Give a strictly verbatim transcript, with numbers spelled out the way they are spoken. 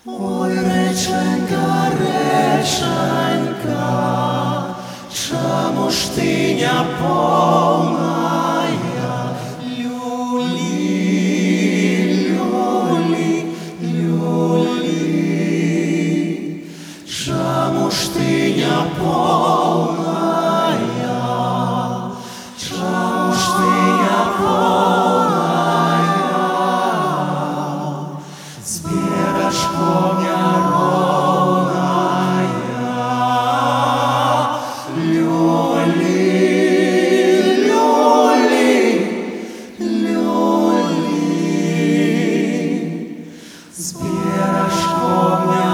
Ой, реченька, реченька, чому ж ти не повная? Люли, люли, люли, чому ж ти не повная? Чому ж ти не повная? Збірачко неровная, люли, люли, люли, збірачко неровная.